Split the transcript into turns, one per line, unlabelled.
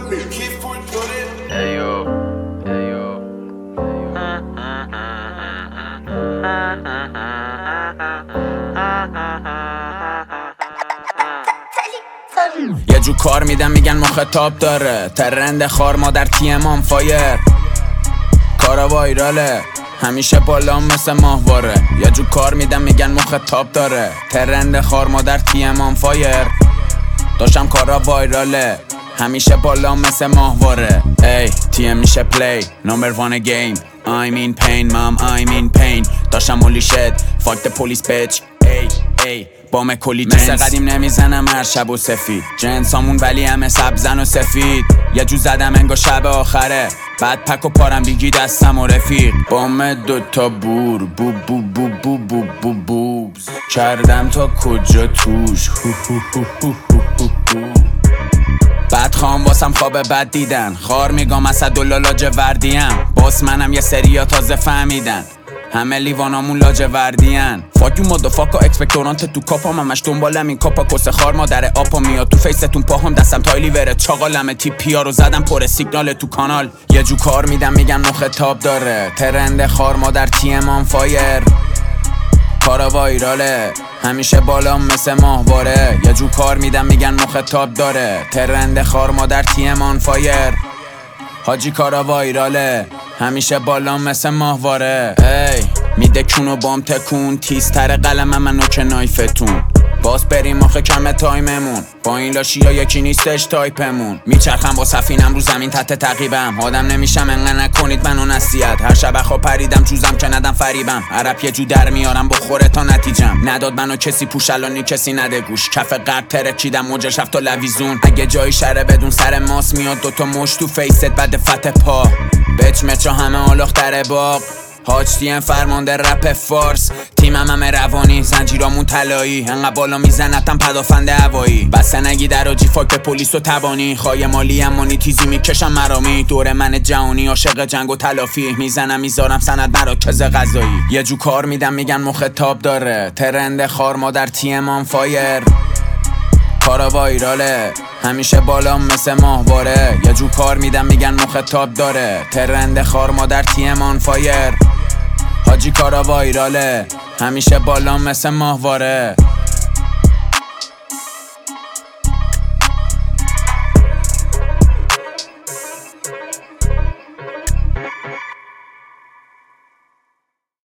یه جو کار میدم میگن مخاطب داره، ترند خار مادر تیم آن فایر، کارا وایراله همیشه بالام مثل ماهواره. یه جو کار میدم میگن مخاطب داره، ترند خار مادر تیم آن فایر، داشتم کارا وایراله همیشه بالام مثل ماهواره. ای تیم میشه پلی نمبر وان گیم، I'm in pain mom I'm in pain، داشتم holy shit fuck the police bitch. ای بام کلی جنس مثل قدیم نمیزنم هر شب و سفید، جنسامون ولی همه سبزن و سفید. یه جو زدم انگار شب آخره، بعد پک و پارم بیگی دستم و رفیق، بام دوتا بور بو بو بو بو بو بو بوبز کردم تا کجا توش هو هو هو هو هو هو. بعد خواهم واسم خواب بد دیدن، خار میگم اسدالله لاجوردیم، باس منم یه سریا تازه فهمیدن همه لیوانامون لاجوردین. فاک یو مادافاکا اکسپکتورانت تو کاپام، همش دنبالم این کاپا کسه خار مادر آپا، میاد تو فیستون پاهم دستم تایلی وره چاقالم تی پی ها رو زدم پر سیگنال تو کانال. یه جو کار میدم میگن مخاطب داره، ترند خار مادر تیم آن فایر، کارا وایراله همیشه بالام مثل ماهواره. یه جو کار میدم میگن مخاطب داره، ترند خار مادر تیم آن فایر، حاجی کارا وایراله همیشه بالام مثل ماهواره. ای میده کونو بام تکون، تیزتر قلم منو که نایفتون، باز بریم آخه کم تایممون، با این لاشی ها یکی نیستش تایپمون. میچرخم با سفینم رو زمین تحت تعقیبم، آدم نمیشم انقدر نکنید منو نصیحت، هر شب خواب پریدم چوزم که ندم فریبم، عرب یه جو در میارم بخوره تا نتیجم، نداد منو کسی پوش الانی کسی نده گوش، کف قد ترکیدم موجش رفت تا لویزون، اگه جای شره بدون سر ماس میاد دوتا مش تو فیست بعد فتح پا، بچ مچا همه آلاختره باق، حاج تیم فرمانده رپ فارس، تیمم همه روانی زنجیرامون طلایی، انقدر بالا میزنتم پدافنده هوایی، بسته نگی دراجی فاک پلیس و تبانی، خواهی مالی امانی تیزی میکشم مرامی، دور من جهانی عاشق جنگ و تلافی، میزنم میذارم سند مراکز غذایی. یه جو کار میدم میگن مخاطب داره، ترند خار مادر تیم آن فایر، کارا وایراله همیشه بالام مثل ماهواره. یه جو کار میدم میگن مخاطب داره، ترند خار مادر تیم آن فایر، حاجی کارا وایراله همیشه بالام مثل ماهواره.